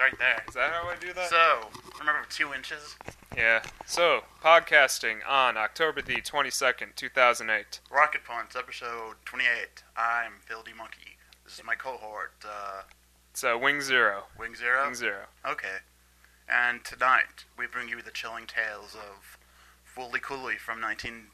right there. Is that how I do that? So, remember 2 inches? Yeah. So, podcasting on October the 22nd, 2008. Rocket Punch, episode 28. I'm Phil D. Monkey. This is my cohort, It's Wing Zero. Wing Zero? Wing Zero. Okay. And tonight, we bring you the chilling tales of Fooly Cooley from 2000.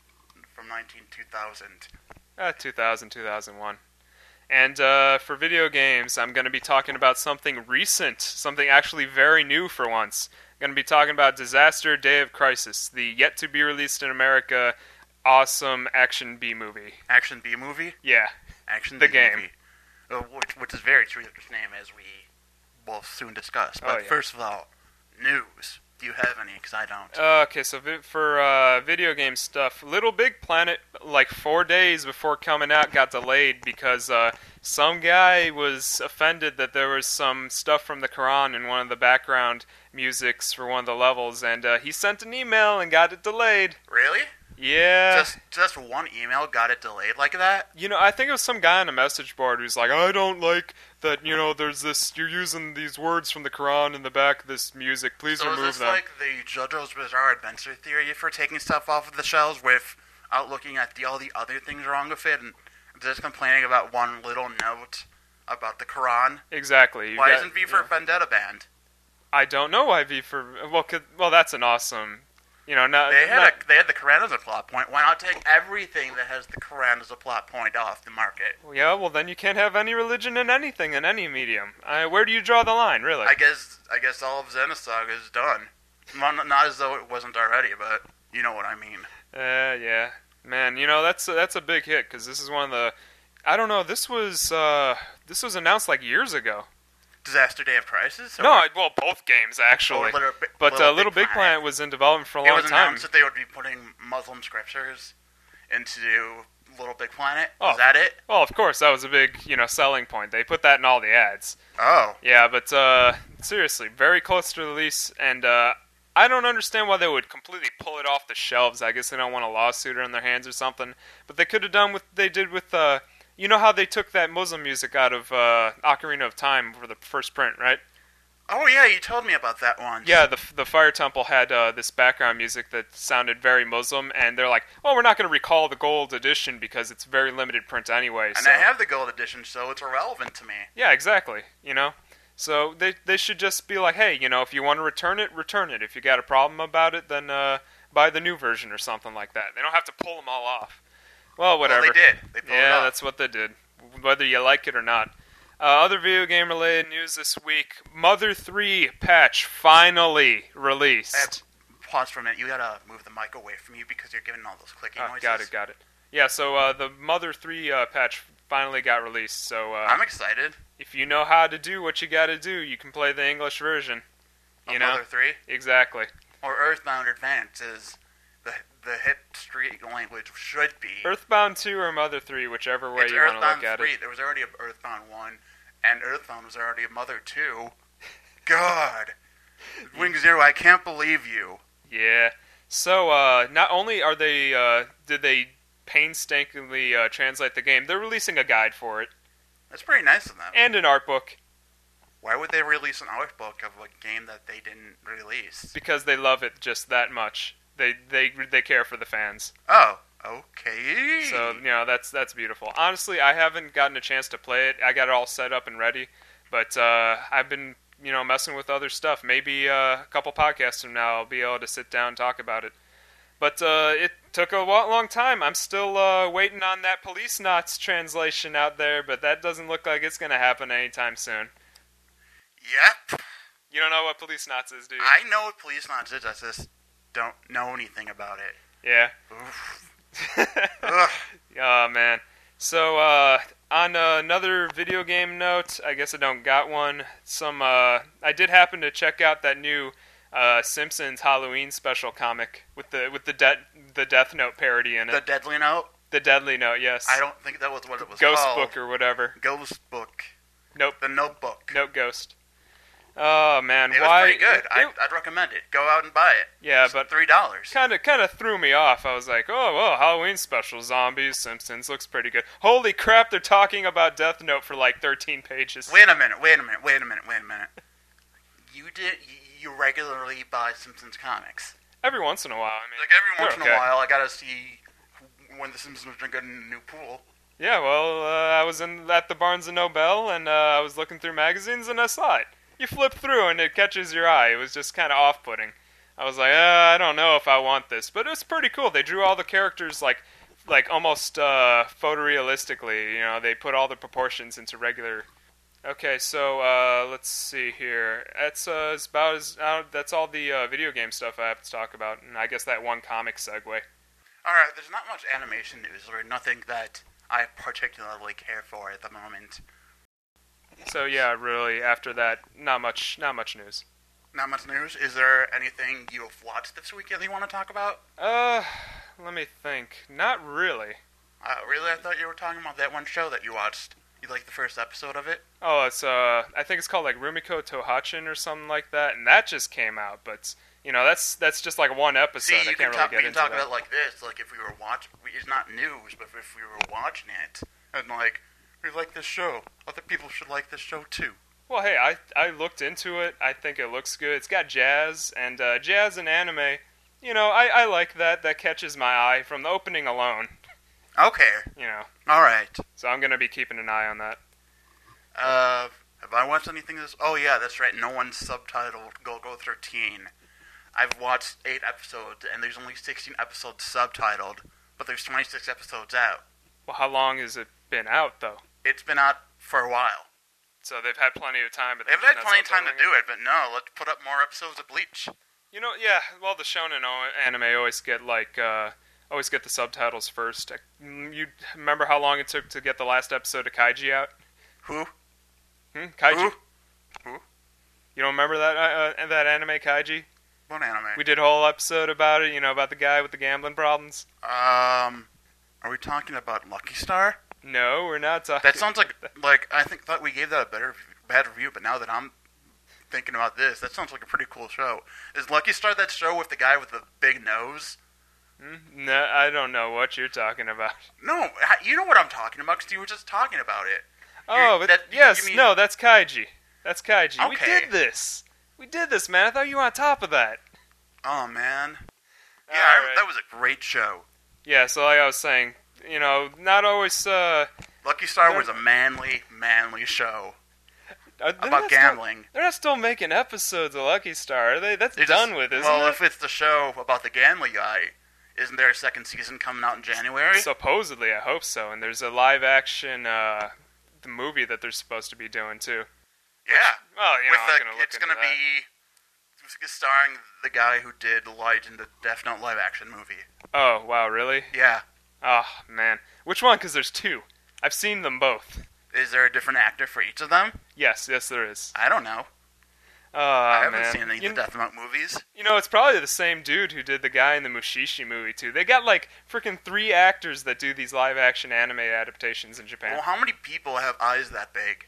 2000, 2001. And for video games, I'm going to be talking about something recent, something actually very new for once. I'm going to be talking about Disaster Day of Crisis, the yet-to-be-released in America awesome action B-movie. Action B-movie? Yeah. Action The B-movie. Which is very true to its name, as we will soon discuss. But first of all, news. Do you have any? Because I don't. Okay, so for video game stuff, Little Big Planet, like 4 days before coming out, got delayed because some guy was offended that there was some stuff from the Quran in one of the background musics for one of the levels, and he sent an email and got it delayed. Really? Yeah. Just one email got it delayed like that? You know, I think it was some guy on a message board who's like, I don't like that, you know, there's this, you're using these words from the Quran in the back of this music, please remove them. So is this like the JoJo's Bizarre Adventure theory for taking stuff off of the shelves without looking at all the other things wrong with it and just complaining about one little note about the Quran? Exactly. Why isn't V for Vendetta banned? I don't know why V for... Well, that's an awesome... You know, they had the Quran as a plot point. Why not take everything that has the Quran as a plot point off the market? Yeah, well then you can't have any religion in anything, in any medium. Where do you draw the line, really? I guess all of Xenosaga is done. Well, not as though it wasn't already, but you know what I mean. Yeah. Man, you know, that's a big hit, because this is one of the... I don't know, this was announced like years ago. Disaster Day of Crisis? No, well, both games, actually. Little Big Planet was in development for a long time. It was announced that they would be putting Muslim scriptures into Little Big Planet? Oh. Is that it? Well, of course, that was a big, selling point. They put that in all the ads. Oh. Yeah, but seriously, very close to release, and I don't understand why they would completely pull it off the shelves. I guess they don't want a lawsuit on their hands or something. But they could have done what they did with... You know how they took that Muslim music out of Ocarina of Time for the first print, right? Oh yeah, you told me about that one. Yeah, the Fire Temple had this background music that sounded very Muslim, and they're like, oh, we're not going to recall the gold edition because it's very limited print anyway. And I have the gold edition, so it's irrelevant to me. Yeah, exactly, So they should just be like, hey, if you want to return it, return it. If you got a problem about it, then buy the new version or something like that. They don't have to pull them all off. Well, whatever. Well, they did. They pulled it off. That's what they did, whether you like it or not. Other video game-related news this week. Mother 3 patch finally released. Pause for a minute. You gotta move the mic away from you because you're giving all those clicking noises. Got it. Yeah, so the Mother 3 patch finally got released. So I'm excited. If you know how to do what you gotta do, you can play the English version. Of Mother 3? Exactly. Or Earthbound Advance is... The hit street language should be... Earthbound 2 or Mother 3, whichever way you want to look at 3. it. There was already an Earthbound 1, and Earthbound was already a Mother 2. God! Wing Zero, I can't believe you. Yeah. So, not only are they... did they painstakingly translate the game, they're releasing a guide for it. That's pretty nice of them. And an art book. Why would they release an art book of a game that they didn't release? Because they love it just that much. They care for the fans. Oh, okay. So, that's beautiful. Honestly, I haven't gotten a chance to play it. I got it all set up and ready. But I've been, messing with other stuff. Maybe a couple podcasts from now I'll be able to sit down and talk about it. But it took a long time. I'm still waiting on that Police Knots translation out there, but that doesn't look like it's going to happen anytime soon. Yep. You don't know what Police Knots is, do you? I know what Police Knots is. I just don't know anything about it. Yeah. Oh, man. So, on another video game note, I guess I don't got one. I did happen to check out that new Simpsons Halloween special comic with the Death Note parody in it. The Deadly Note? The Deadly Note, yes. I don't think that was what it was Ghost called. Book or whatever. Ghost Book. Nope. The Notebook. Nope, Ghost. Oh, man. It was pretty good. I'd recommend it. Go out and buy it. Yeah, it's but... $3. Kind of threw me off. I was like, oh, well, Halloween special, zombies, Simpsons, looks pretty good. Holy crap, they're talking about Death Note for like 13 pages. Wait a minute. you regularly buy Simpsons comics. Every once in a while. I mean, Like every once in okay. a while, I gotta see when the Simpsons are getting a new pool. Yeah, well, I was at the Barnes & Noble, and I was looking through magazines, and I saw it. You flip through, and it catches your eye. It was just kind of off-putting. I was like, I don't know if I want this. But it was pretty cool. They drew all the characters, like almost photorealistically. You know, they put all the proportions into regular... Okay, so let's see here. That's about as... that's all the video game stuff I have to talk about, and I guess that one comic segue. Alright, there's not much animation news, or nothing that I particularly care for at the moment. So yeah, really, after that, not much news. Not much news? Is there anything you have watched this weekend you want to talk about? Let me think. Not really. Really? I thought you were talking about that one show that you watched. You liked the first episode of it? Oh, it's, I think it's called, like, Rumiko Tohachin or something like that, and that just came out, but, you know, that's just, like, one episode. See, I can't really get into that. we can talk about it like this, like, if we were watching, it's not news, but if we were watching it, and, like, we like this show, other people should like this show, too. Well, hey, I looked into it. I think it looks good. It's got jazz, and jazz and anime, you know, I like that. That catches my eye from the opening alone. Okay. You know. Alright. So I'm going to be keeping an eye on that. Have I watched anything this... Oh, yeah, that's right. No one's subtitled Go-Go 13. I've watched 8 episodes, and there's only 16 episodes subtitled, but there's 26 episodes out. Well, how long has it been out, though? It's been out for a while. So they've had plenty of time. But They've had plenty of time to do it, but no, let's put up more episodes of Bleach. You know, yeah, well, the shonen anime always get, like, always get the subtitles first. You remember how long it took to get the last episode of Kaiji out? Who? Kaiji. Who? You don't remember that anime, Kaiji? What anime? We did a whole episode about it, you know, about the guy with the gambling problems. Are we talking about Lucky Star? No, we're not talking. That sounds like I thought we gave that a bad review, but now that I'm thinking about this, that sounds like a pretty cool show. Is Lucky Star that show with the guy with the big nose? No, I don't know what you're talking about. No, you know what I'm talking about because you were just talking about it. Oh, but no, that's Kaiji. That's Kaiji. Okay. We did this, man. I thought you were on top of that. Oh, man. Yeah, Alright. that was a great show. Yeah, so like I was saying, you know, not always... Lucky Star was a manly show about gambling. They're not still making episodes of Lucky Star, are they? That's done with, isn't it? Well, if it's the show about the gambling guy, isn't there a second season coming out in January? Supposedly, I hope so. And there's a live-action the movie that they're supposed to be doing, too. Yeah. Well, you know, I'm going to look it's going to be starring the guy who did Legend, the Death Note live-action movie. Oh, wow, really? Yeah. Oh, man. Which one? Because there's 2. I've seen them both. Is there a different actor for each of them? Yes, there is. I don't know. Oh, I haven't man. seen any of the Death Note movies. You know, it's probably the same dude who did the guy in the Mushishi movie, too. They got, like, freaking 3 actors that do these live-action anime adaptations in Japan. Well, how many people have eyes that big?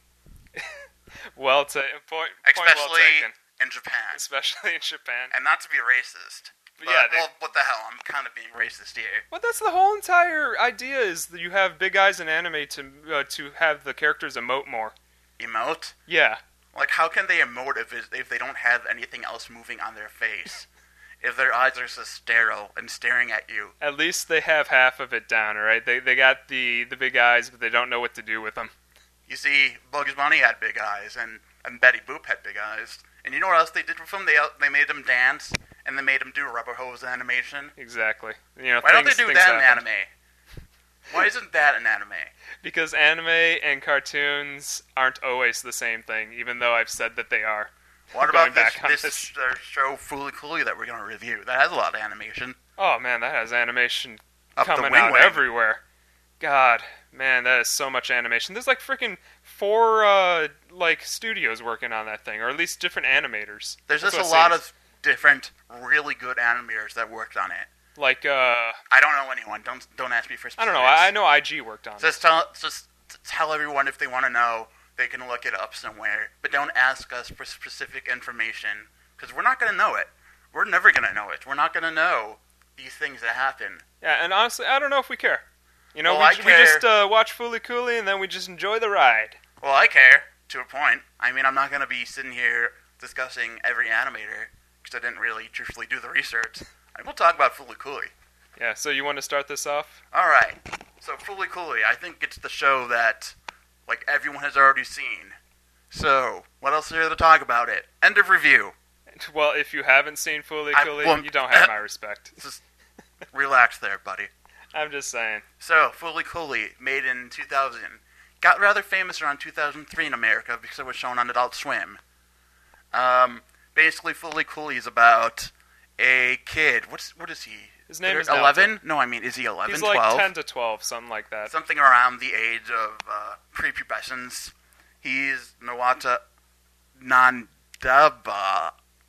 Well, point well taken. In Japan. Especially in Japan. And not to be racist. But, yeah, well, what the hell? I'm kind of being racist here. Well, that's the whole entire idea, is that you have big eyes in anime to have the characters emote more. Emote? Yeah. Like, how can they emote if they don't have anything else moving on their face? If their eyes are so sterile and staring at you. At least they have half of it down, alright? They got the big eyes, but they don't know what to do with them. You see, Bugs Bunny had big eyes, and Betty Boop had big eyes. And you know what else they did with them? They made them dance, and they made them do rubber hose animation. Exactly. You know, why don't they do that in anime? Why isn't that an anime? Because anime and cartoons aren't always the same thing, even though I've said that they are. What about this show Fooly Cooly that we're going to review? That has a lot of animation. Oh man, that has animation Up coming the out wing. everywhere. God, man, that is so much animation. There's like freaking 4 like studios working on that thing, or at least different animators. There's just a lot of different, really good animators that worked on it. Like I don't know anyone. Don't ask me for specifics. I don't know. I know IG worked on it. Just tell everyone if they want to know. They can look it up somewhere, but don't ask us for specific information because we're not going to know it. We're never going to know it. We're not going to know these things that happen. Yeah, and honestly, I don't know if we care. You know, well, we just watch Fooly Cooly and then we just enjoy the ride. Well, I care to a point. I mean, I'm not going to be sitting here discussing every animator, because I didn't really truthfully do the research, I will talk about Fooly Cooly. Yeah, so you want to start this off? Alright, so Fooly Cooly, I think it's the show that, like, everyone has already seen. So, what else is there to talk about it? End of review. Well, if you haven't seen Fooly Cooly, you don't have my respect. Just relax there, buddy. I'm just saying. So, Fooly Cooly, made in 2000, got rather famous around 2003 in America because it was shown on Adult Swim. Basically, Fooly Cooly is about a kid. What is he? His name is 11? Naoto. No, I mean, is he 11, He's 12? like 10 to 12, something like that. Something around the age of prepubescence. He's Nawata Nandaba.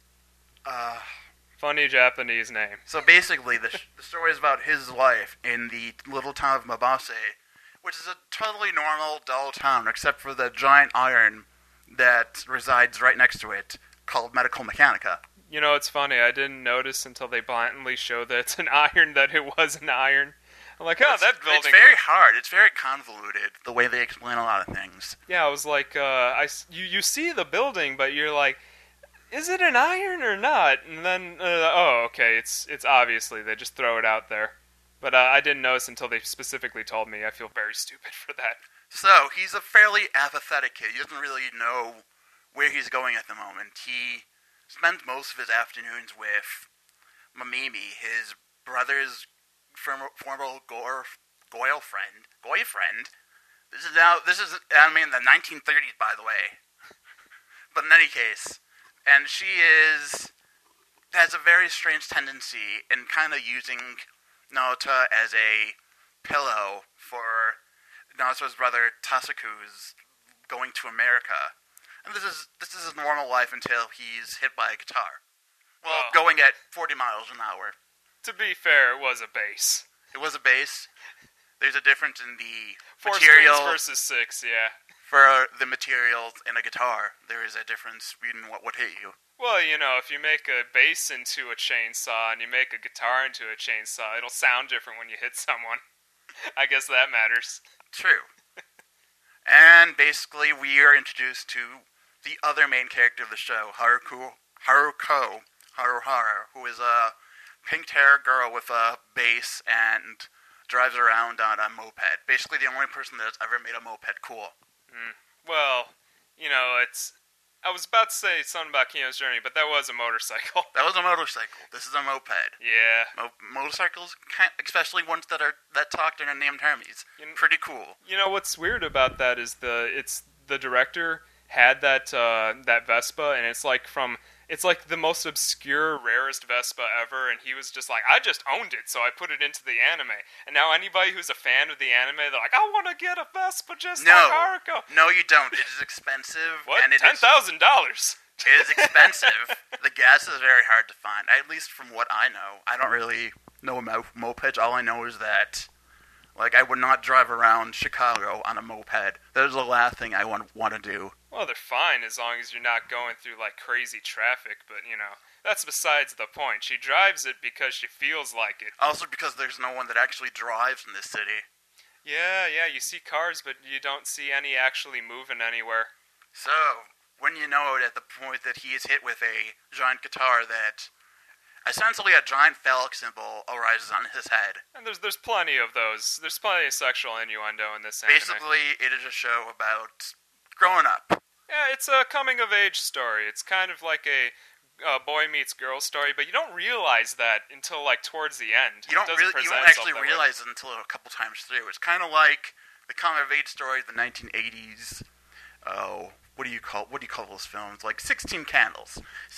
Funny Japanese name. So basically, the story is about his life in the little town of Mabase, which is a totally normal, dull town, except for the giant iron that resides right next to it, called Medical Mechanica. You know, it's funny. I didn't notice until they blatantly show that it's an iron that it was an iron. I'm like, oh, that building. It's very hard. It's very convoluted, the way they explain a lot of things. Yeah, I was like, you see the building, but you're like, is it an iron or not? And then, oh, okay, it's obviously, they just throw it out there. But I didn't notice until they specifically told me. I feel very stupid for that. So, he's a fairly apathetic kid. He doesn't really know where he's going at the moment. He spends most of his afternoons with Mamimi, his brother's former boyfriend. This is anime in the 1930s, by the way. But in any case, and she has a very strange tendency in kind of using Naota as a pillow for Naoto's brother Tasaku's going to America. And this is his normal life until he's hit by a guitar. Well, going at 40 miles an hour. To be fair, it was a bass. It was a bass. There's a difference in the 4 material strings versus 6, yeah. For the materials in a guitar, there is a difference in what would hit you. Well, you know, if you make a bass into a chainsaw and you make a guitar into a chainsaw, it'll sound different when you hit someone. I guess that matters. True. And basically, we are introduced to the other main character of the show, Haruko Haruhara, who is a pink-haired girl with a bass and drives around on a moped. Basically, the only person that has ever made a moped cool. Well, you know, I was about to say something about Kino's Journey, but that was a motorcycle. That was a motorcycle. This is a moped. Yeah. Motorcycles, especially ones that talk and are named Hermes, pretty cool. You know what's weird about that is the director had that Vespa, and it's like the most obscure, rarest Vespa ever, and he was just like, I just owned it, so I put it into the anime. And now anybody who's a fan of the anime, they're like, I want to get a Vespa just like Haruko. No, you don't. It is expensive. What? And $10,000? It is expensive. The gas is very hard to find, at least from what I know. I don't really know about mopeds. All I know is that, like, I would not drive around Chicago on a moped. That is the last thing I want to do. Well, they're fine as long as you're not going through, like, crazy traffic, but, you know, that's besides the point. She drives it because she feels like it. Also because there's no one that actually drives in this city. Yeah, you see cars, but you don't see any actually moving anywhere. So, when you know it at the point that he is hit with a giant guitar that essentially a giant phallic symbol arises on his head. And there's plenty of those. There's plenty of sexual innuendo in this anime. Basically, it is a show about growing up. Yeah, it's a coming-of-age story. It's kind of like a boy meets girl story, but you don't realize that until, like, towards the end. You don't actually realize it until a couple times through. It's kind of like the coming-of-age story of the 1980s. What do you call those films? Like 16 Candles.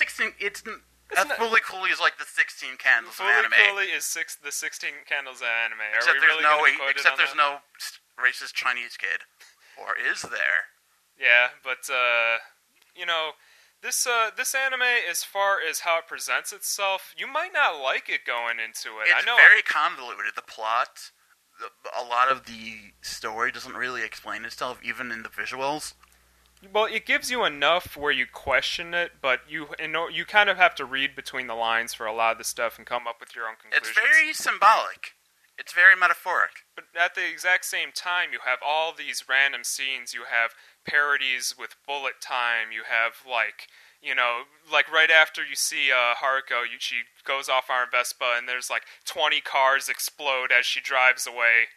Fooly Cooly is like the 16 Candles of anime. Fooly Cooly is the 16 Candles of anime. Except there's no racist Chinese kid. Or is there? Yeah, but, you know, this anime, as far as how it presents itself, you might not like it going into it. It's very convoluted. The plot, a lot of the story doesn't really explain itself, even in the visuals. Well, it gives you enough where you question it, but you kind of have to read between the lines for a lot of the stuff and come up with your own conclusions. It's very symbolic. It's very metaphoric. But at the exact same time, you have all these random scenes. You have parodies with bullet time. You have, like, like right after you see Haruko, she goes off on her Vespa, and there's like 20 cars explode as she drives away.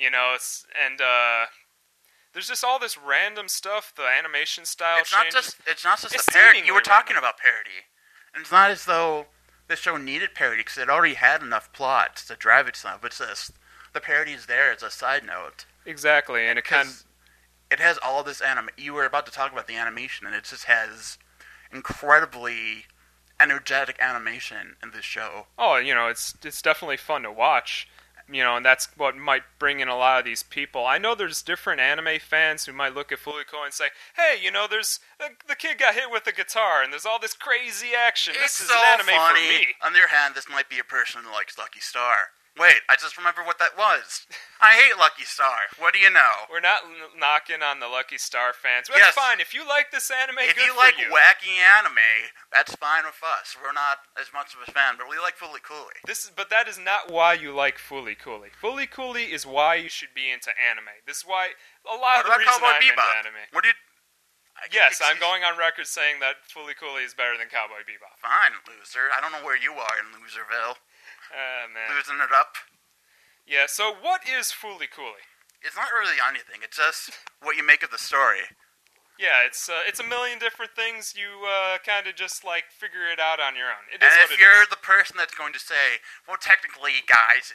There's just all this random stuff. The animation style changes. It's not just a parody. You were talking about parody, and it's not as though this show needed parody because it already had enough plot to drive itself. It's just the parody is there as a side note. Exactly, and it has all this You were about to talk about the animation, and it just has incredibly energetic animation in this show. Oh, it's definitely fun to watch. And that's what might bring in a lot of these people. I know there's different anime fans who might look at Fooly Cooly and say, hey, there's the kid got hit with a guitar, and there's all this crazy action. This is so an anime funny. for me. On the other hand, this might be a person who likes Lucky Star. Wait, I just remember what that was. I hate Lucky Star. What do you know? We're not knocking on the Lucky Star fans. That's fine. If you like this anime, if good you for like you. wacky anime, that's fine with us. We're not as much of a fan, but we like Fooly Cooly. But that is not why you like Fooly Cooly. Fooly Cooly is why you should be into anime. This is why a lot of the reason I'm into anime. What do you? Yes, I'm going on record saying that Fooly Cooly is better than Cowboy Bebop. Fine, loser. I don't know where you are in Loserville. Man. Losing it up. Yeah, so what is Fooly Cooly? It's not really anything. It's just what you make of the story. Yeah, it's a million different things. You kind of just figure it out on your own. And if you're the person that's going to say, well, technically, guys,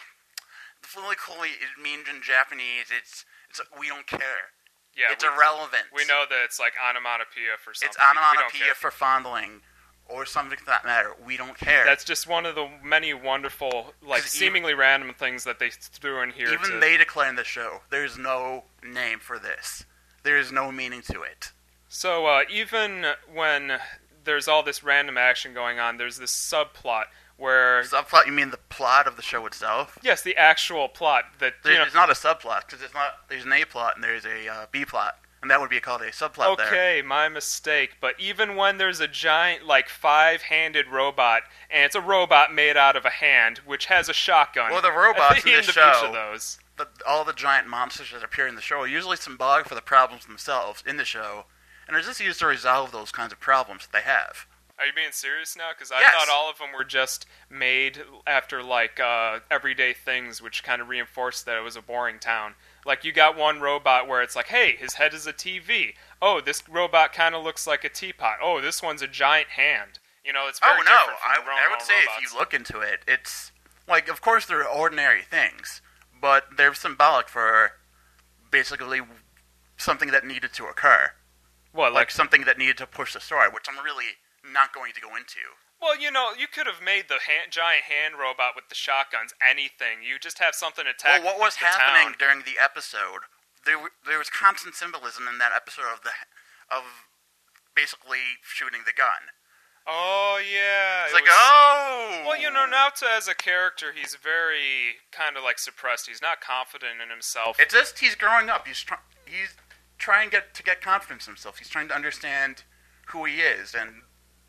the Fooly Cooly means in Japanese, it's we don't care. Yeah, it's irrelevant. We know that it's like onomatopoeia for something. It's onomatopoeia for fondling. Or something to that matter. We don't care. That's just one of the many wonderful, seemingly random things that they threw in here. Even they declare in the show, there's no name for this. There is no meaning to it. So even when there's all this random action going on, there's this subplot where... Subplot? You mean the plot of the show itself? Yes, the actual plot. It's not a subplot, because there's an A plot and there's a B plot. And that would be called a subplot there. Okay, my mistake. But even when there's a giant, 5-handed robot, and it's a robot made out of a hand, which has a shotgun. Well, the robots in the show, each of those. all the giant monsters that appear in the show are usually symbolic for the problems themselves in the show, and are just used to resolve those kinds of problems that they have. Are you being serious now? Because I Yes. thought all of them were just made after, everyday things, which kind of reinforced that it was a boring town. You got one robot where it's hey, his head is a TV. Oh, this robot kind of looks like a teapot. Oh, this one's a giant hand. It's very different from the I would say robots. If you look into it, it's, of course they're ordinary things, but they're symbolic for basically something that needed to occur. What, something that needed to push the story, which I'm really not going to go into. Well, you could have made the giant hand robot with the shotguns anything. You just have something attack. Well, what was happening during the episode? There was constant symbolism in that episode of basically shooting the gun. Oh yeah, it's oh. Well, Naoto as a character, he's very kind of suppressed. He's not confident in himself. It's just he's growing up. He's trying to get confidence in himself. He's trying to understand who he is and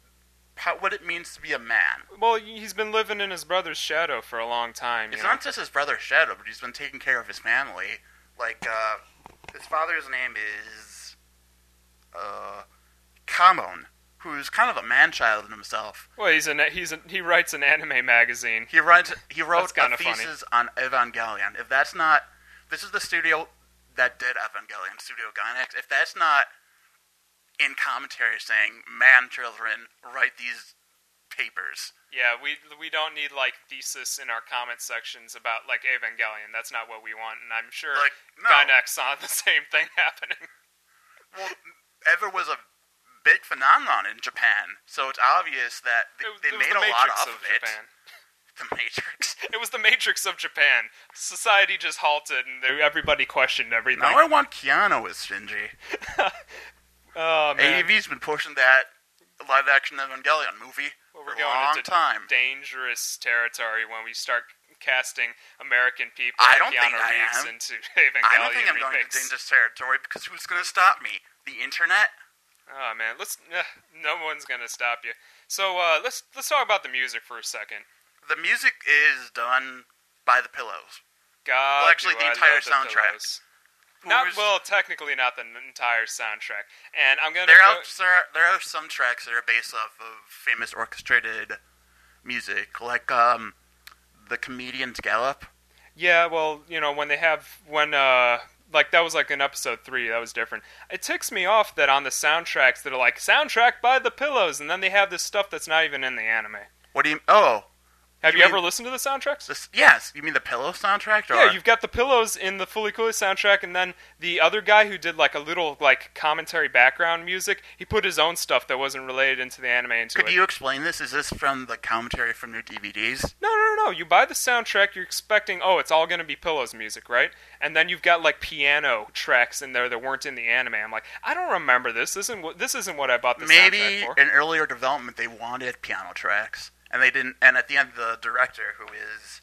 what it means to be a man. Well, he's been living in his brother's shadow for a long time. It's not just his brother's shadow, but he's been taking care of his family. His father's name is Kamon, who's kind of a man-child in himself. Well, he writes an anime magazine. He wrote a thesis on Evangelion. If that's not... This is the studio that did Evangelion, Studio Gainax. If that's not in commentary saying, man, children, write these papers. Yeah, we don't need, thesis in our comment sections about, Evangelion. That's not what we want, and I'm sure no. Gainax saw the same thing happening. Well, Eva was a big phenomenon in Japan, so it's obvious that they made a lot of it. The Matrix. It was the Matrix of Japan. Society just halted, and everybody questioned everything. Now I want Keanu as Shinji. Oh, man. AEV's been pushing that live-action Evangelion movie for a long time. Dangerous territory when we start casting American people I like don't think Keanu I Reeves am. into Evangelion I don't think I'm remakes. going to dangerous territory because who's going to stop me? The internet? Oh man, no one's going to stop you. So let's talk about the music for a second. The music is done by the Pillows. God, well, actually, the entire soundtrack. Technically not the entire soundtrack. And I'm gonna. There are some tracks that are based off of famous orchestrated music, like the Comedian's Gallop. Yeah, well, like that was like in episode 3, that was different. It ticks me off that on the soundtracks that are like soundtrack by the Pillows, and then they have this stuff that's not even in the anime. What do you? Oh. Have you ever listened to the soundtracks? Yes. You mean the Pillow soundtrack? Or? Yeah, you've got the Pillows in the Fully Cooley soundtrack, and then the other guy who did like a little like commentary background music, he put his own stuff that wasn't related into the anime into it. Could you explain this? Is this from the commentary from your DVDs? No. You buy the soundtrack, you're expecting, it's all going to be Pillows music, right? And then you've got like piano tracks in there that weren't in the anime. I'm like, I don't remember this. This isn't what I bought the soundtrack for. Maybe in earlier development they wanted piano tracks. And they didn't. And at the end, the director, who is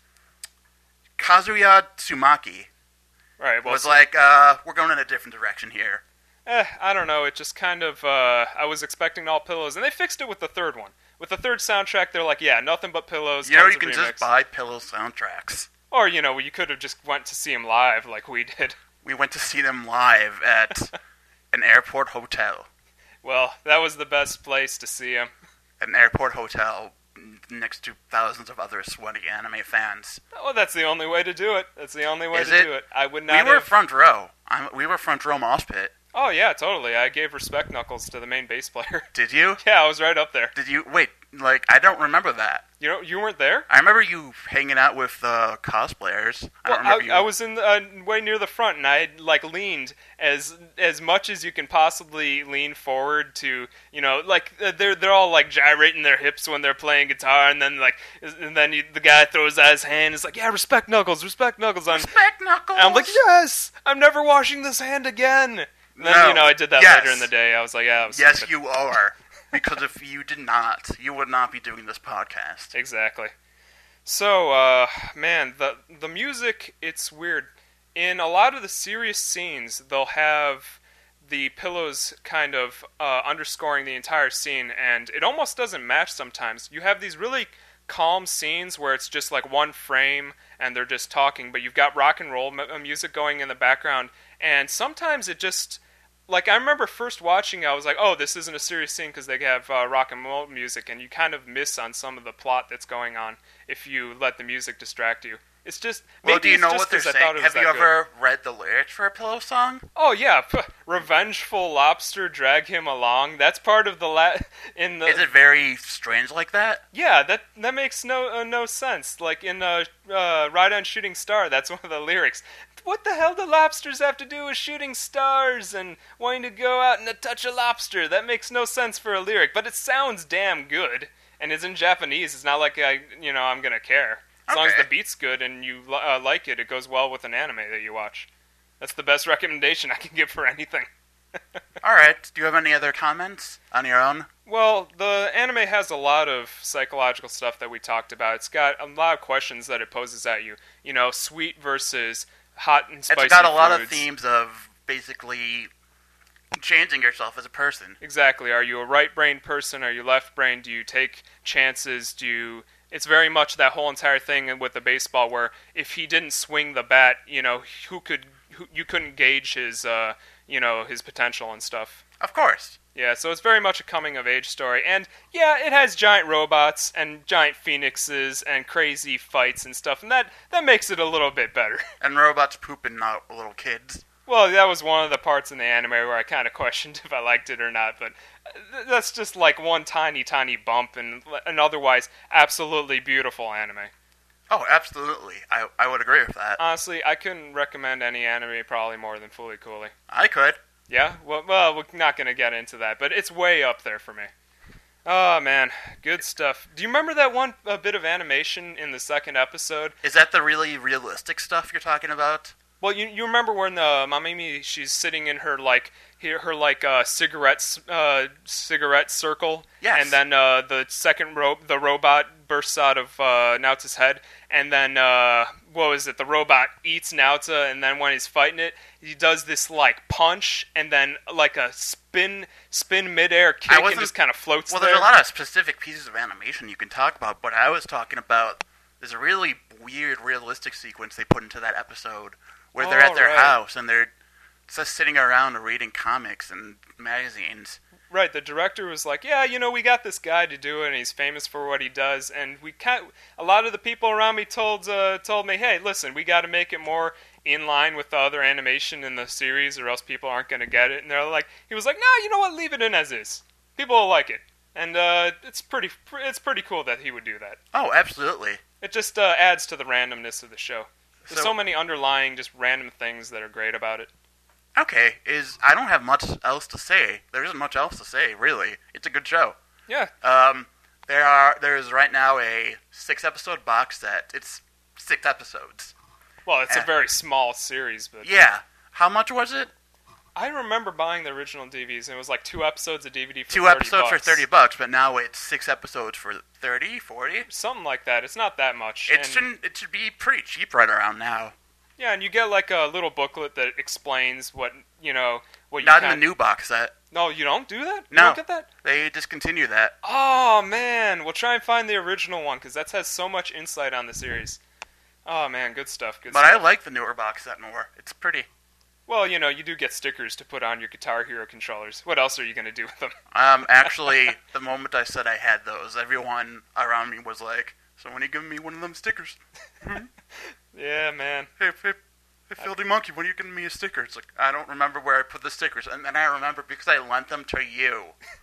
Kazuya Tsumaki, right, was like, "We're going in a different direction here." I don't know. It just kind of. I was expecting all Pillows, and they fixed it with the third one. With the third soundtrack, they're like, "Yeah, nothing but Pillows." You can just buy Pillow soundtracks. Or you could have just went to see them live, like we did. We went to see them live at an airport hotel. Well, that was the best place to see them. An airport hotel. Next to thousands of other sweaty anime fans. Oh, that's the only way to do it. That's the only way to do it. I would not. We were front row. We were front row mosh pit. Oh yeah, totally. I gave respect knuckles to the main bass player. Did you? Yeah, I was right up there. Did you? Wait, I don't remember that. You weren't there? I remember you hanging out with cosplayers. I was in way near the front, and I leaned as much as you can possibly lean forward to, they're all like gyrating their hips when they're playing guitar, and then the guy throws out his hand. It's like, yeah, respect knuckles. Respect knuckles. And I'm like, yes, I'm never washing this hand again. And then I did that later in the day. I was like, yeah, that was yes, stupid. You are. Because if you did not, you would not be doing this podcast. Exactly. So, man, the music, it's weird. In a lot of the serious scenes, they'll have the Pillows kind of underscoring the entire scene, and it almost doesn't match sometimes. You have these really calm scenes where it's just like one frame, and they're just talking, but you've got rock and roll music going in the background, and sometimes it just... Like, I remember first watching it, I was like, oh, this isn't a serious scene because they have rock and roll music, and you kind of miss on some of the plot that's going on if you let the music distract you. It's just... Well, do you know what they're saying? Have you ever read the lyrics for a Pillow song? Oh, yeah. Revengeful lobster, drag him along. That's part of the... Is it very strange like that? Yeah, that makes no sense. Like, in Ride on Shooting Star, that's one of the lyrics. What the hell do lobsters have to do with shooting stars and wanting to go out and touch a lobster? That makes no sense for a lyric, but it sounds damn good. And it's in Japanese. It's not like I'm gonna care. As long as the beat's good and you like it, it goes well with an anime that you watch. That's the best recommendation I can give for anything. Alright, do you have any other comments on your own? Well, the anime has a lot of psychological stuff that we talked about. It's got a lot of questions that it poses at you. Sweet versus... hot and spicy. It's got a lot foods. Of themes of basically changing yourself as a person. Exactly. Are you a right-brained person? Are you left-brained? Do you take chances? It's very much that whole entire thing with the baseball where if he didn't swing the bat, you couldn't gauge his his potential and stuff. Of course. Yeah, so it's very much a coming-of-age story. And, yeah, it has giant robots and giant phoenixes and crazy fights and stuff, and that makes it a little bit better. And robots pooping out little kids. Well, that was one of the parts in the anime where I kind of questioned if I liked it or not, but that's just like one tiny, tiny bump in an otherwise absolutely beautiful anime. Oh, absolutely. I would agree with that. Honestly, I couldn't recommend any anime probably more than Fully Cooley. I could. Yeah? Well, we're not going to get into that, but it's way up there for me. Oh, man. Good stuff. Do you remember that one bit of animation in the second episode? Is that the really realistic stuff you're talking about? Well, you remember when the Mamimi, she's sitting in her cigarette circle, yes. And then the second the robot bursts out of Naota's head, and then the robot eats Naota, and then when he's fighting it, he does this punch, and then a spin midair kick, and just kind of floats. Well, there's a lot of specific pieces of animation you can talk about, but I was talking about there's a really weird realistic sequence they put into that episode. Where they're at their house and they're just sitting around reading comics and magazines. Right, the director was like, yeah, we got this guy to do it, and he's famous for what he does, and a lot of the people around me told me, hey, listen, we got to make it more in line with the other animation in the series, or else people aren't going to get it, and he was like, no, you know what, leave it in as is. People will like it, and it's pretty cool that he would do that. Oh, absolutely. It just adds to the randomness of the show. There's so many underlying, just random things that are great about it. Okay, I don't have much else to say. There isn't much else to say, really. It's a good show. Yeah. There is right now a 6-episode box set. It's 6 episodes. Well, it's a very small series, but... Yeah. How much was it? I remember buying the original DVDs, and it was like 2 episodes of DVD for $30. 2 episodes for $30, but now it's 6 episodes for 30, 40? Something like that. It's not that much. It should be pretty cheap right around now. Yeah, and you get like a little booklet that explains what you Not in the new box set. No, you don't do that? No. You don't get that? They discontinue that. Oh, man. We'll try and find the original one, because that has so much insight on the series. Oh, man, good stuff. But I like the newer box set more. It's pretty. Well, you do get stickers to put on your Guitar Hero controllers. What else are you going to do with them? Actually, the moment I said I had those, everyone around me was like, so when are you giving me one of them stickers? Yeah, man. Hey, Filthy Monkey, when are you giving me a sticker? It's like, I don't remember where I put the stickers. And then I remember because I lent them to you.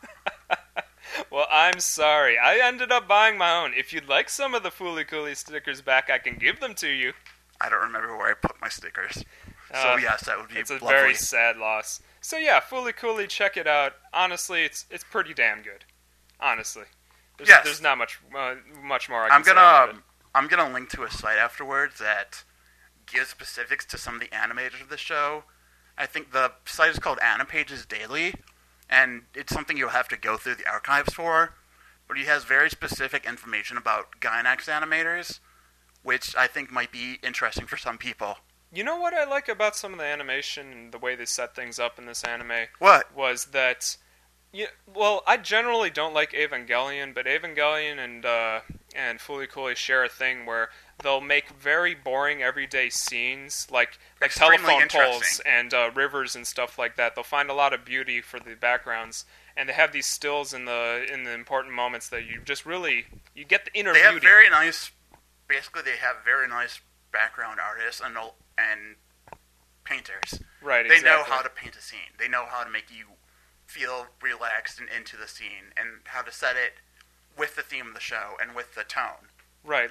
Well, I'm sorry. I ended up buying my own. If you'd like some of the Fooly Cooly stickers back, I can give them to you. I don't remember where I put my stickers. So yes, that would be lovely. It's a lovely. very sad loss. So yeah, Fooly Cooly, check it out. Honestly, it's pretty damn good. Honestly. There's not much more I can say about it. I'm gonna link to a site afterwards that gives specifics to some of the animators of the show. I think the site is called Animpages Daily, and it's something you'll have to go through the archives for. But he has very specific information about Gainax animators, which I think might be interesting for some people. You know what I like about some of the animation and the way they set things up in this anime? What? Was that... I generally don't like Evangelion, but Evangelion and Fooly Cooly share a thing where they'll make very boring everyday scenes, like telephone poles and rivers and stuff like that. They'll find a lot of beauty for the backgrounds, and they have these stills in the important moments that you just really you get the inner beauty. They have very nice. Basically, they have very nice background artists and painters. Right. They know how to paint a scene. They know how to make you feel relaxed and into the scene, and how to set it with the theme of the show and with the tone. Right,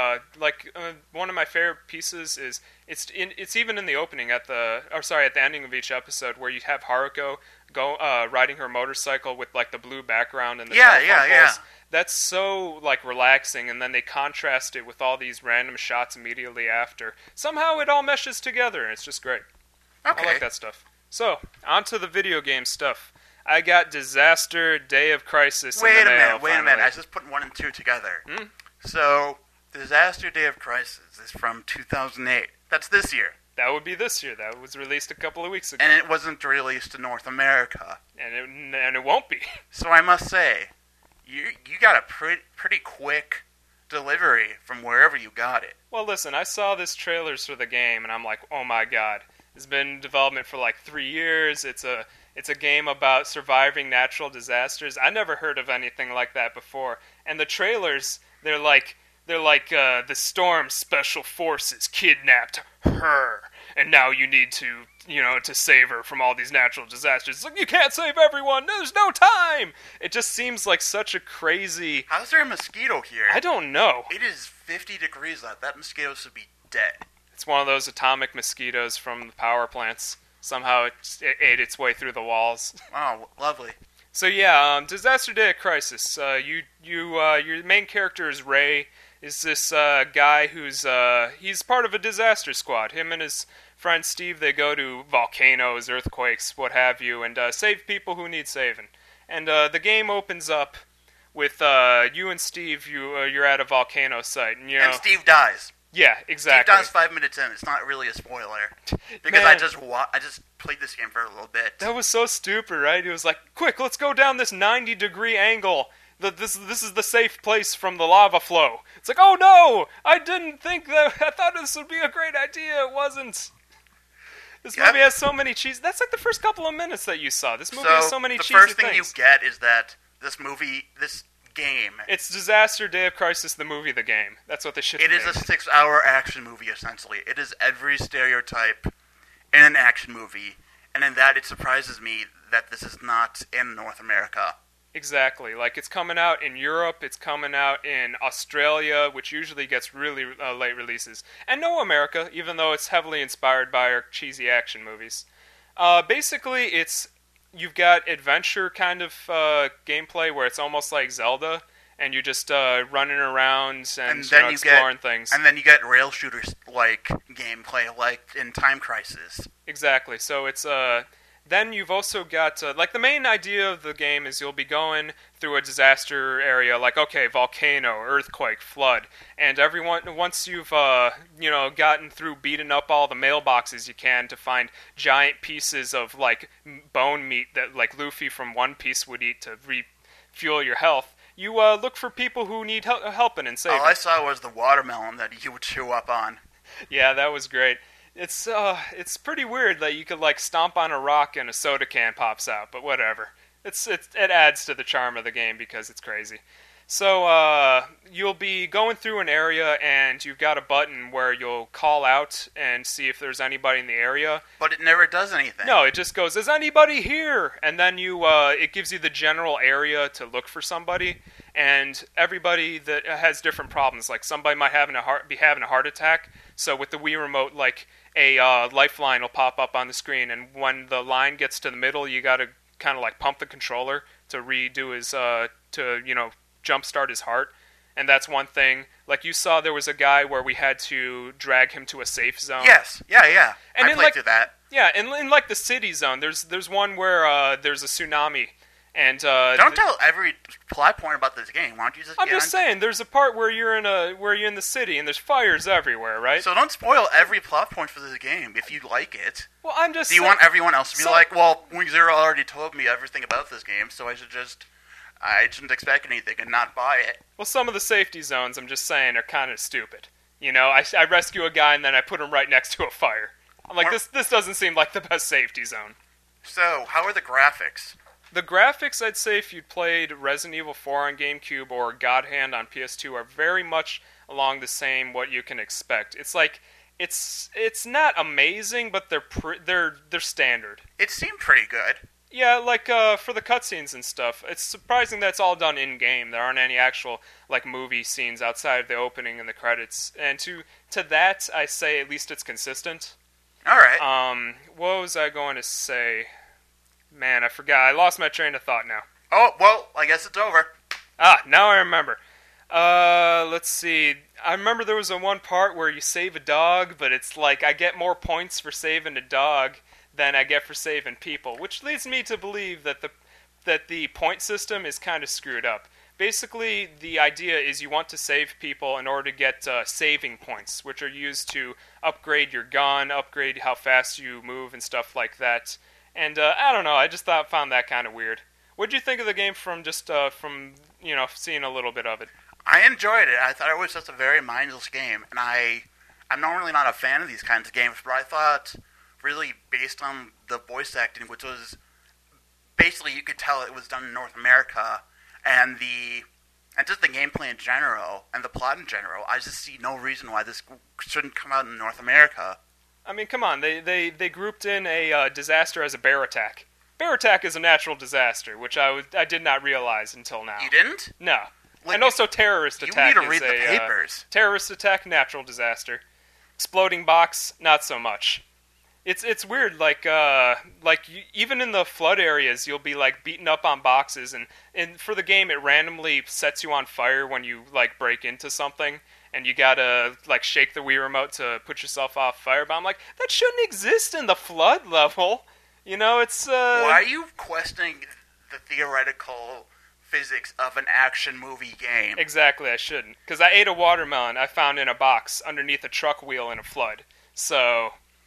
one of my favorite pieces is it's even in the opening at the ending of each episode where you have Haruko riding her motorcycle with like the blue background and the telephone poles. That's so like relaxing, and then they contrast it with all these random shots immediately after. Somehow it all meshes together, and it's just great. Okay. I like that stuff. So, on to the video game stuff. I got Disaster Day of Crisis in the mail. Wait a minute. I was just putting 1 and 2 together. So, Disaster Day of Crisis is from 2008. That's this year. That would be this year. That was released a couple of weeks ago. And it wasn't released in North America. And it won't be. So I must say, you got a pretty quick delivery from wherever you got it. Well, listen, I saw this trailers for the game, and I'm like, oh my god. It's been in development for like 3 years. It's a game about surviving natural disasters. I never heard of anything like that before. And the trailers, they're like the Storm Special Forces kidnapped her, and now you need to save her from all these natural disasters. It's like, you can't save everyone. There's no time. It just seems like such a crazy. How's there a mosquito here? I don't know. It is 50 degrees out. That mosquito should be dead. It's one of those atomic mosquitoes from the power plants. Somehow it ate its way through the walls. Oh, lovely. So yeah, Disaster Day of Crisis. Your main character is Ray. Is this guy who's he's part of a disaster squad. Him and his friend Steve, they go to volcanoes, earthquakes, what have you, and save people who need saving. And the game opens up with you and Steve. You're at a volcano site, and and Steve dies. Yeah, exactly. Steve dies 5 minutes in. It's not really a spoiler because I just played this game for a little bit. That was so stupid, right? It was like, quick, let's go down this 90-degree angle. This is the safe place from the lava flow. It's like, oh no! I didn't think that. I thought this would be a great idea. It wasn't. This Yep. movie has so many cheese. That's like the first couple of minutes that you saw. This movie has so many cheesy the first thing things. you get is that this game, It's Disaster Day of Crisis, the movie, the game. That's what they should. it is a 6-hour action movie, essentially. It is every stereotype in an action movie, and in that it surprises me that this is not in North America. Exactly. Like, it's coming out in Europe, it's coming out in Australia, which usually gets really late releases. And no America, even though it's heavily inspired by our cheesy action movies. Basically, you've got adventure kind of gameplay where it's almost like Zelda, and you're just running around and exploring things. And then you get rail shooters like gameplay, like in Time Crisis. Exactly. So it's then you've also got like the main idea of the game is you'll be going through a disaster area, like okay, volcano, earthquake, flood, and once you've gotten through beating up all the mailboxes you can to find giant pieces of like bone meat that like Luffy from One Piece would eat to refuel your health. You look for people who need helping and saving. All I saw was the watermelon that you would chew up on. Yeah, that was great. It's pretty weird that you could like stomp on a rock and a soda can pops out, but whatever. It adds to the charm of the game because it's crazy. So you'll be going through an area and you've got a button where you'll call out and see if there's anybody in the area. But it never does anything. No, it just goes, "Is anybody here?" And then it gives you the general area to look for somebody. And everybody that has different problems, like somebody might be having a heart attack. So with the Wii remote, like a lifeline will pop up on the screen, and when the line gets to the middle, you got to kind of like pump the controller to redo his jumpstart his heart. And that's one thing. Like you saw, there was a guy where we had to drag him to a safe zone. Yes, yeah. And I played through that. Yeah, and in like the city zone, there's one where there's a tsunami. And don't tell every plot point about this game. Why don't you just? I'm just saying, there's a part where you're in the city and there's fires everywhere, right? So don't spoil every plot point for this game if you like it. Well, I'm just. Do you want everyone else to be like, well, Wing Zero already told me everything about this game, so I shouldn't expect anything and not buy it. Well, some of the safety zones, I'm just saying, are kind of stupid. You know, I rescue a guy and then I put him right next to a fire. I'm like, this doesn't seem like the best safety zone. So, how are the graphics? The graphics, I'd say, if you'd played Resident Evil 4 on GameCube or God Hand on PS2, are very much along the same what you can expect. It's like it's not amazing, but they're standard. It seemed pretty good. Yeah, like for the cutscenes and stuff. It's surprising that it's all done in game. There aren't any actual like movie scenes outside of the opening and the credits. And to that, I say at least it's consistent. All right. What was I going to say? Man, I forgot. I lost my train of thought now. Oh, well, I guess it's over. Now I remember. Let's see. I remember there was one part where you save a dog, but it's like I get more points for saving a dog than I get for saving people, which leads me to believe that the point system is kind of screwed up. Basically, the idea is you want to save people in order to get saving points, which are used to upgrade your gun, upgrade how fast you move, and stuff like that. And I don't know, I just found that kind of weird. What did you think of the game from seeing a little bit of it? I enjoyed it. I thought it was just a very mindless game, and I'm normally not a fan of these kinds of games, but I thought, really based on the voice acting, which was basically you could tell it was done in North America, and just the gameplay in general and the plot in general, I just see no reason why this shouldn't come out in North America. I mean, come on, they grouped in a disaster as a bear attack. Bear attack is a natural disaster, which I did not realize until now. You didn't? No. Like, and also terrorist attack you need to read the papers. Terrorist attack, natural disaster. Exploding box, not so much. It's weird, even in the flood areas, you'll be like beaten up on boxes, and for the game, it randomly sets you on fire when you like break into something, and you gotta like shake the Wii remote to put yourself off fire. But I'm like, that shouldn't exist in the flood level. You know, it's Why are you questioning the theoretical physics of an action movie game? Exactly, I shouldn't, because I ate a watermelon I found in a box underneath a truck wheel in a flood. So.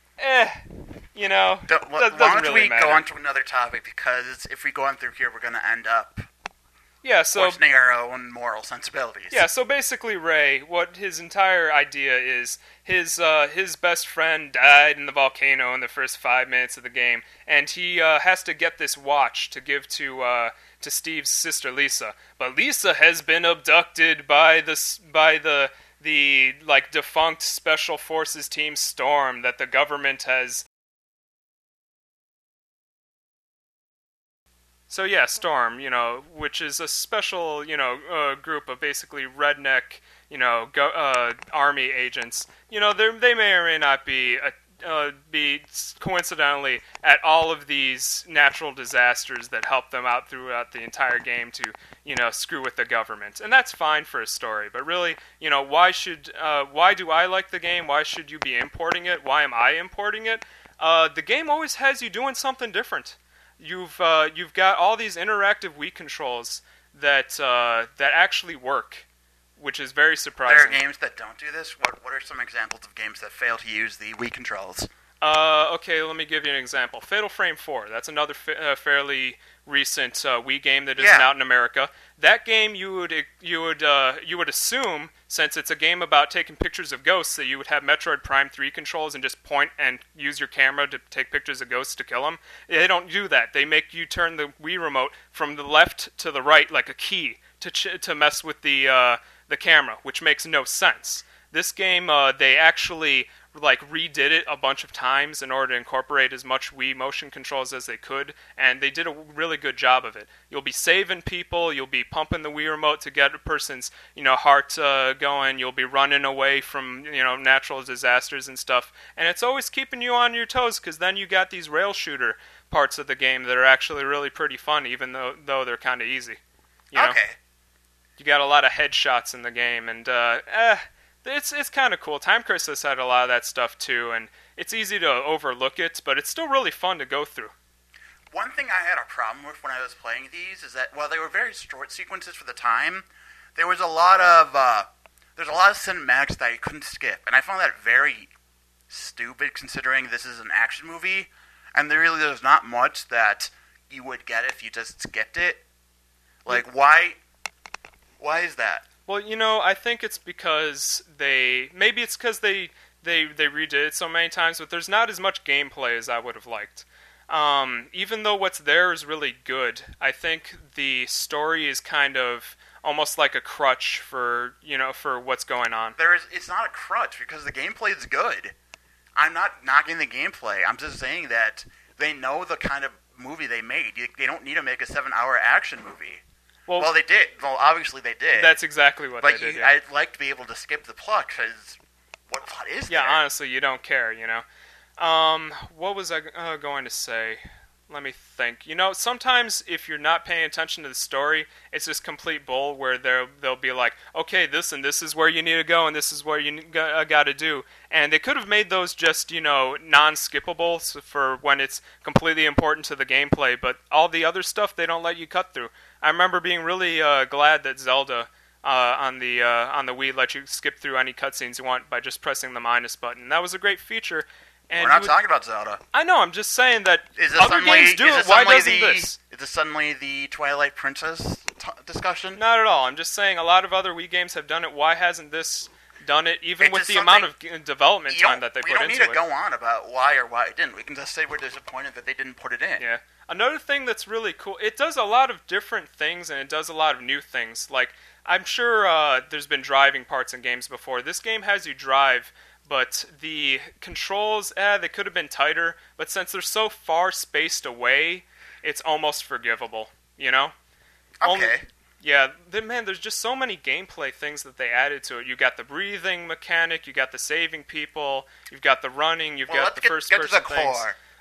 You know, why don't we go on to another topic, because if we go on through here, we're going to end up... Yeah, so questioning our own moral sensibilities. Yeah, so basically, Ray, what his entire idea is, his best friend died in the volcano in the first 5 minutes of the game, and he has to get this watch to give to Steve's sister Lisa. But Lisa has been abducted by the like defunct Special Forces Team Storm that the government has. So yeah, Storm, which is a special, group of basically redneck, army agents. They may or may not be coincidentally at all of these natural disasters that help them out throughout the entire game to, screw with the government. And that's fine for a story, but really, why do I like the game? Why should you be importing it? Why am I importing it? The game always has you doing something different. You've got all these interactive Wii controls that actually work, which is very surprising. There are games that don't do this. What are some examples of games that fail to use the Wii controls? Okay, let me give you an example. Fatal Frame 4. That's another fairly recent Wii game that isn't out in America. That game you would assume, since it's a game about taking pictures of ghosts, that you would have Metroid Prime 3 controls and just point and use your camera to take pictures of ghosts to kill them. They don't do that. They make you turn the Wii remote from the left to the right like a key to mess with the camera, which makes no sense. This game, they actually redid it a bunch of times in order to incorporate as much Wii motion controls as they could, and they did a really good job of it. You'll be saving people, you'll be pumping the Wii remote to get a person's, heart going, you'll be running away from, natural disasters and stuff, and it's always keeping you on your toes, because then you got these rail shooter parts of the game that are actually really pretty fun, even though they're kind of easy. Okay. You got a lot of headshots in the game, and it's kind of cool. Time Crisis had a lot of that stuff too, and it's easy to overlook it, but it's still really fun to go through. One thing I had a problem with when I was playing these is that while they were very short sequences for the time, there was a lot of cinematics that you couldn't skip, and I found that very stupid considering this is an action movie, and there's not much that you would get if you just skipped it. Why is that? Well, I think it's because they redid it so many times, but there's not as much gameplay as I would have liked. Even though what's there is really good, I think the story is kind of almost like a crutch for what's going on. It's not a crutch because the gameplay is good. I'm not knocking the gameplay. I'm just saying that they know the kind of movie they made. They don't need to make a 7-hour action movie. Well, they did. Well, obviously they did. That's exactly what they did. Yeah. I'd like to be able to skip the plot, because what plot is there? Yeah, honestly, you don't care, What was I going to say? Let me think. Sometimes if you're not paying attention to the story, it's just complete bull where they'll be like, okay, this and this is where you need to go, and this is where you got to do. And they could have made those just, non-skippable for when it's completely important to the gameplay, but all the other stuff they don't let you cut through. I remember being really glad that Zelda on the Wii let you skip through any cutscenes you want by just pressing the minus button. That was a great feature. And we're not talking about Zelda. I know, I'm just saying that other games do it. Why doesn't this? Is this suddenly the Twilight Princess discussion? Not at all. I'm just saying a lot of other Wii games have done it. Why hasn't this done it, even with the amount of development time that they put into it? We don't need to go on about why or why it didn't. We can just say we're disappointed that they didn't put it in. Yeah. Another thing that's really cool, it does a lot of different things, and it does a lot of new things. Like, I'm sure there's been driving parts in games before. This game has you drive, but the controls, they could have been tighter, but since they're so far spaced away, it's almost forgivable, Okay. There's just so many gameplay things that they added to it. You got the breathing mechanic, you got the saving people, you've got the running, you've got the first-person things.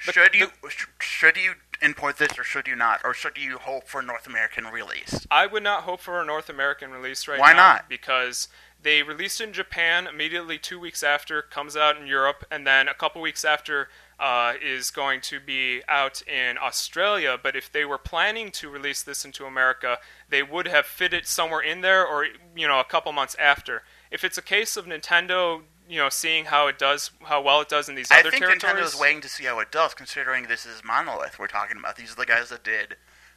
Should you import this or should you not? Or should you hope for a North American release? I would not hope for a North American release right now. Why not? Because they released it in Japan immediately 2 weeks after, comes out in Europe, and then a couple weeks after is going to be out in Australia. But if they were planning to release this into America, they would have fit it somewhere in there or, a couple months after. If it's a case of Nintendo, seeing how well it does in these other territories. I think Nintendo's waiting to see how it does, considering this is Monolith we're talking about. These are the guys that did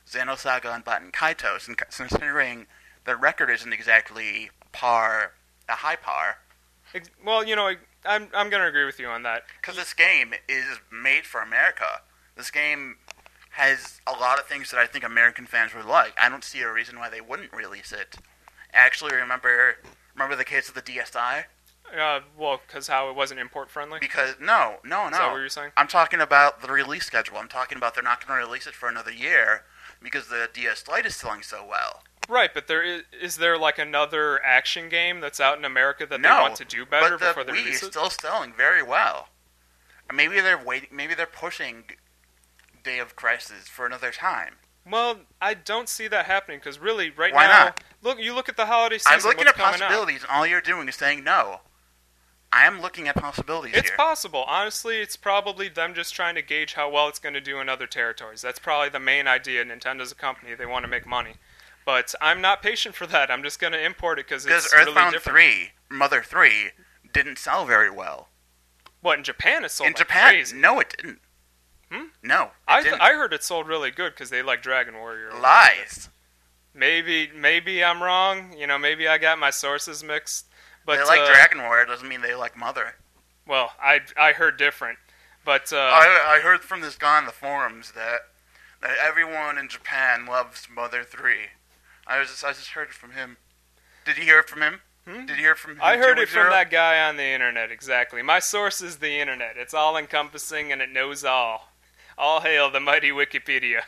Xenosaga and Baten Kaitos, and considering the record isn't exactly a high par. Well, I'm going to agree with you on that. Because this game is made for America. This game has a lot of things that I think American fans would like. I don't see a reason why they wouldn't release it. Actually, remember the case of the DSi? Well, because how it wasn't import friendly? Because, no. Is that what you're saying? I'm talking about the release schedule. I'm talking about they're not going to release it for another year because the DS Lite is selling so well. Right, but is there like another action game that's out in America that they want to do better before they release it? Wii is still selling very well. Maybe they're waiting. Maybe they're pushing Day of Crisis for another time. Well, I don't see that happening because really, right Why now, not? You look at the holiday season. I'm looking at possibilities, and all you're doing is saying no. I am looking at possibilities It's here. possible. Honestly, it's probably them just trying to gauge how well it's going to do in other territories. That's probably the main idea. Nintendo's a company; they want to make money. But I'm not patient for that. I'm just going to import it because it's really Earthbound different. 3, Mother 3, didn't sell very well. What, in Japan it sold In like Japan, crazy. no, it didn't. No, it didn't. I heard it sold really good because they like Dragon Warrior. Lies. Maybe I'm wrong. Maybe I got my sources mixed. But They like Dragon Warrior doesn't mean they like Mother. Well, I heard different. But I heard from this guy on the forums that everyone in Japan loves Mother 3. I just heard it from him. Did you hear it from him? Did you hear it from him? I heard it from that guy on the internet, exactly. My source is the internet. It's all-encompassing and it knows all. All hail the mighty Wikipedia.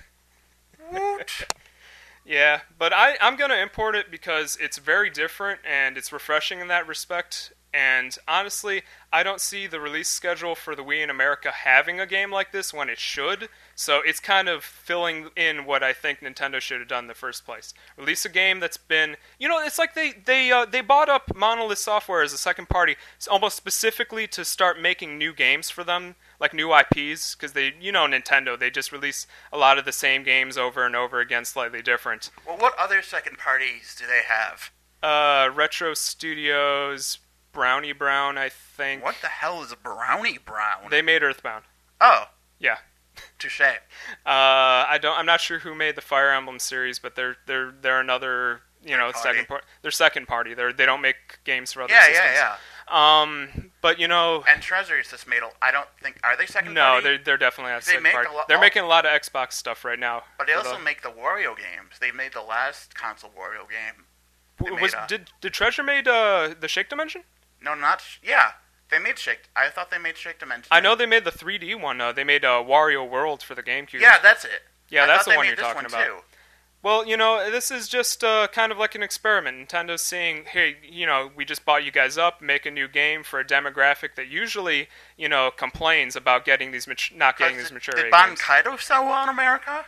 Yeah, but I'm going to import it because it's very different and it's refreshing in that respect. And honestly, I don't see the release schedule for the Wii in America having a game like this when it should. So it's kind of filling in what I think Nintendo should have done in the first place. Release a game that's been, it's like they bought up Monolith Software as a second party, almost specifically to start making new games for them, like new IPs, because Nintendo, they just release a lot of the same games over and over again, slightly different. Well, what other second parties do they have? Retro Studios, Brownie Brown, I think. What the hell is a Brownie Brown? They made Earthbound. Oh. Yeah. Touche. I'm not sure who made the Fire Emblem series, but they're another second party. They're second party. They don't make games for other systems. Yeah. But And Treasuries just made are they second party? No, they're definitely not second make party. They're making a lot of Xbox stuff right now. But they also make the Wario games. They made the last console Wario game. Did Treasure made the Shake Dimension? No, not yeah. They made Shake. I thought they made Shake Dimension. I know they made the 3D one. They made Wario World for the GameCube. Yeah, that's it. Yeah, that's the one you're this talking one about. Too. Well, this is just kind of like an experiment. Nintendo's saying, hey, we just bought you guys up, make a new game for a demographic that usually, complains about getting these not getting these mature Did games. Bankaido sell well in America?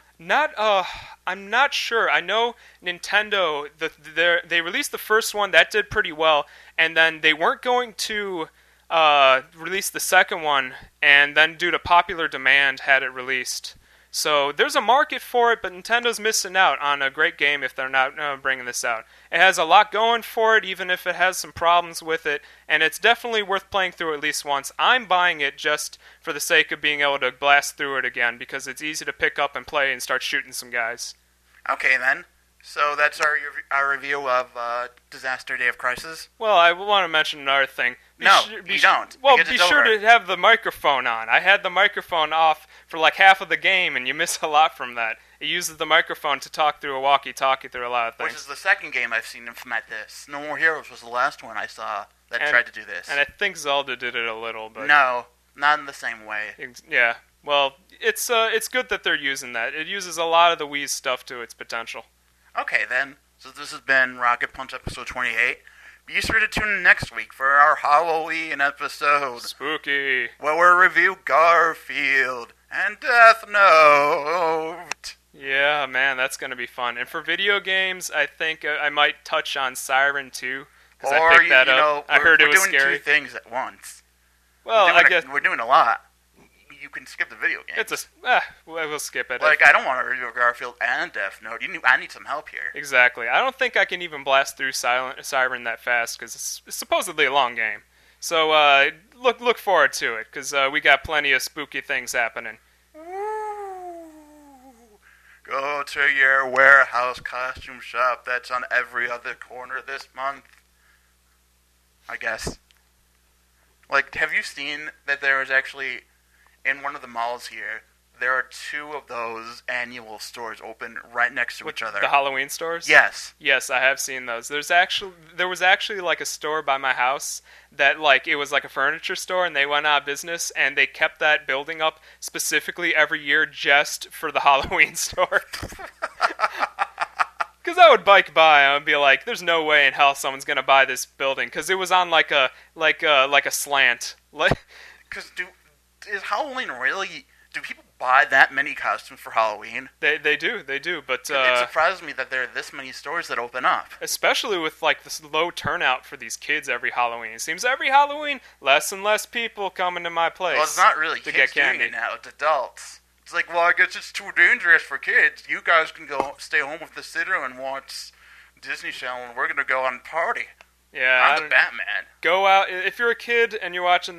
I'm not sure. I know Nintendo, they released the first one, that did pretty well, and then they weren't going to release the second one, and then due to popular demand, had it released. So there's a market for it, but Nintendo's missing out on a great game if they're not bringing this out. It has a lot going for it, even if it has some problems with it, and it's definitely worth playing through at least once. I'm buying it just for the sake of being able to blast through it again, because it's easy to pick up and play and start shooting some guys. Okay, then. So that's our review of Disaster Day of Crisis? Well, I want to mention another thing. You don't. Well, be sure to have the microphone on. I had the microphone off for like half of the game, and you miss a lot from that. It uses the microphone to talk through a walkie-talkie through a lot of things. Which is the second game I've seen implement this. No More Heroes was the last one I saw that tried to do this. And I think Zelda did it a little, but no, not in the same way. Yeah. Well, it's good that they're using that. It uses a lot of the Wii's stuff to its potential. Okay, then. So this has been Rocket Punch episode 28. Be sure to tune in next week for our Halloween episode. Spooky. Where we'll review Garfield and Death Note. Yeah, man, that's going to be fun. And for video games, I think I might touch on Siren 2. Because I picked that up. I heard it was scary. We're doing two things at once. Well, I guess we're doing a lot. You can skip the video game. We'll skip it. I don't want to review Garfield and Death Note. I need some help here. Exactly. I don't think I can even blast through Siren that fast because it's supposedly a long game. So look forward to it because we got plenty of spooky things happening. Go to your warehouse costume shop that's on every other corner this month. I guess. Like, have you seen that there is actually, in one of the malls here, there are 2 of those annual stores open right next to each other. The Halloween stores? Yes. Yes, I have seen those. There was actually like a store by my house that like it was like a furniture store, and they went out of business, and they kept that building up specifically every year just for the Halloween store. Because I would bike by and I would be like, "There's no way in hell someone's gonna buy this building," because it was on like a slant. Because is Halloween really? Do people buy that many costumes for Halloween? They do, but it surprises me that there are this many stores that open up. Especially with like this low turnout for these kids every Halloween. It seems every Halloween, less and less people coming to my place. Well, it's not really to kids get candy. doing it now, it's adults. It's like, well, I guess it's too dangerous for kids. You guys can go stay home with the sitter and watch Disney Channel, and we're going to go on party. Yeah, I'm the Batman. Go out if you're a kid and you're watching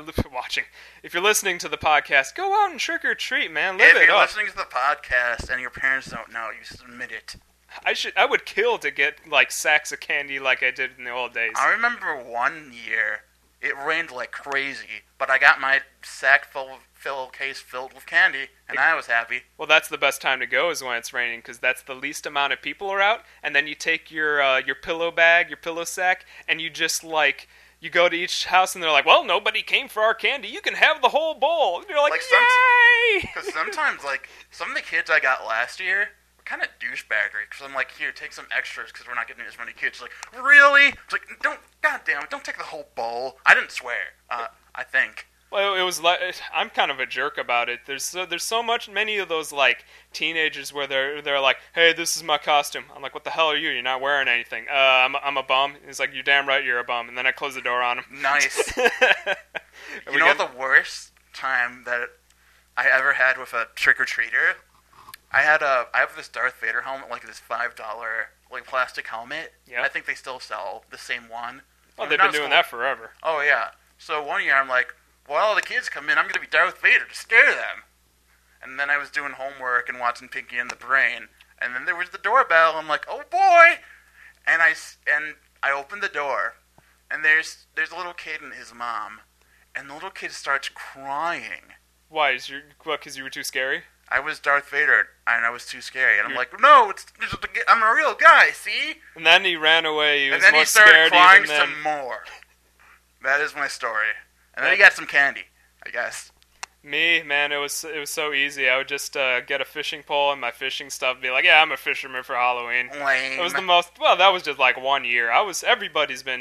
If you're listening to the podcast, go out and trick or treat, man. Live it up. If you're listening to the podcast and your parents don't know, you submit it. I would kill to get like sacks of candy like I did in the old days. I remember one year it rained like crazy, but I got my sack case filled with candy, and I was happy. Well, that's the best time to go is when it's raining, because that's the least amount of people are out, and then you take your pillow bag, your pillow sack, and you just like you go to each house, and they're like, "Well, nobody came for our candy. You can have the whole bowl." And you're like "Yay!" Because sometimes, like some of the kids I got last year were kind of douchebaggery. Because I'm like, "Here, take some extras," because we're not getting as many kids. Like, really? It's like, God damn it, don't take the whole bowl. I didn't swear. I think. Well, it was like I'm kind of a jerk about it. There's so many of those like teenagers where they're like, "Hey, this is my costume." I'm like, "What the hell are you? You're not wearing anything." I'm a bum. He's like, "You're damn right, you're a bum." And then I close the door on him. Nice. You know the worst time that I ever had with a trick or treater? I have this Darth Vader helmet, like this $5 like plastic helmet. Yeah. I think they still sell the same one. Well, they've been doing that forever. Oh yeah. So one year I'm like, well, all the kids come in, I'm going to be Darth Vader to scare them. And then I was doing homework and watching Pinky and the Brain, and then there was the doorbell. I'm like, oh boy! And I opened the door, and there's a little kid and his mom, and the little kid starts crying. Why? Because you were too scary? I was Darth Vader, and I was too scary. And I'm like, no, I'm a real guy, see? And then he ran away. He was and then more he started scared crying even some more. That is my story. And then he got some candy, I guess. Me, man, it was so easy. I would just get a fishing pole and my fishing stuff and be like, yeah, I'm a fisherman for Halloween. Lame. It was that was just like 1 year. Everybody's been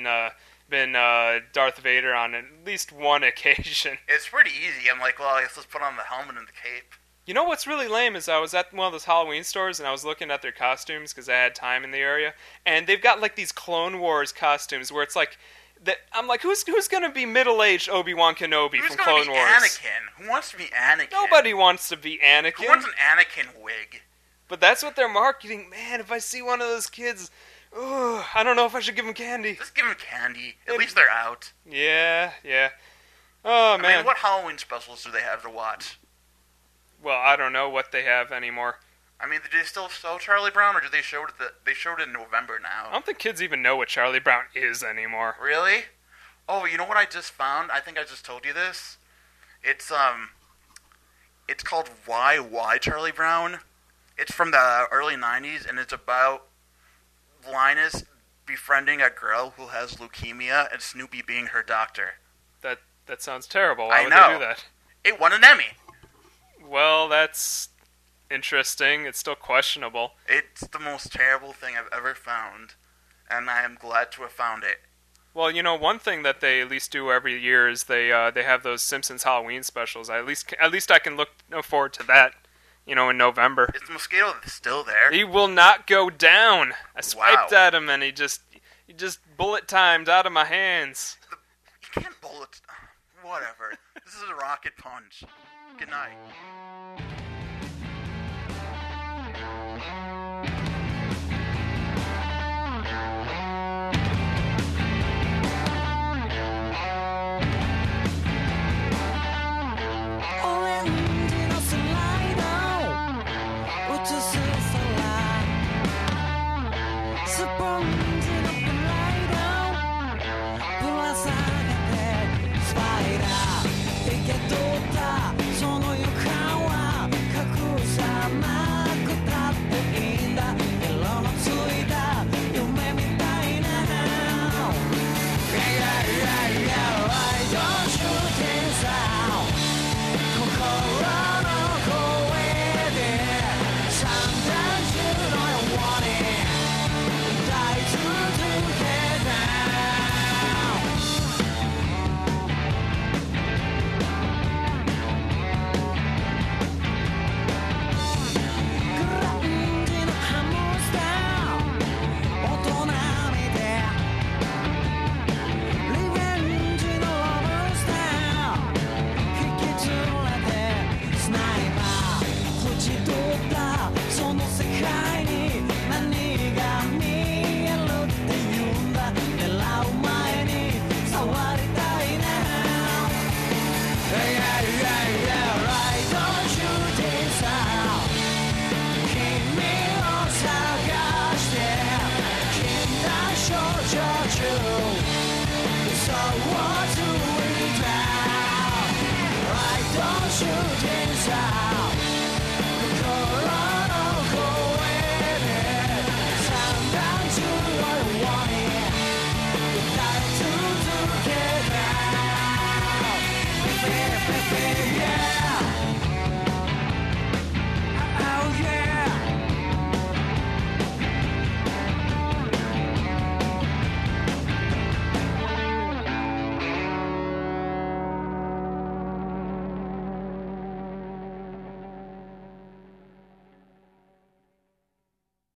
Darth Vader on at least one occasion. It's pretty easy. I'm like, well, I guess let's put on the helmet and the cape. You know what's really lame is I was at one of those Halloween stores and I was looking at their costumes because I had time in the area, and they've got like these Clone Wars costumes where it's like, I'm like, who's gonna be middle-aged Obi-Wan Kenobi from Clone Wars? Anakin? Who wants to be Anakin? Nobody wants to be Anakin. Who wants an Anakin wig? But that's what they're marketing. Man, if I see one of those kids, I don't know if I should give them candy. Just give them candy. At least they're out. Yeah. Oh, man. I mean, what Halloween specials do they have to watch? Well, I don't know what they have anymore. I mean, do they still show Charlie Brown, or do they show it? They showed it in November now. I don't think kids even know what Charlie Brown is anymore. Really? Oh, you know what I just found? I think I just told you this. It's called Why Charlie Brown. It's from the early '90s, and it's about Linus befriending a girl who has leukemia, and Snoopy being her doctor. That sounds terrible. Why would they do that? It won an Emmy. Well, that's interesting. It's still questionable. It's the most terrible thing I've ever found, and I am glad to have found it. Well, you know, one thing that they at least do every year is they have those Simpsons Halloween specials. At least I can look forward to that. You know, in November. Is the mosquito still there? He will not go down. I swiped at him and he just bullet timed out of my hands. You can't bullet. Whatever. This is a rocket punch. Good night.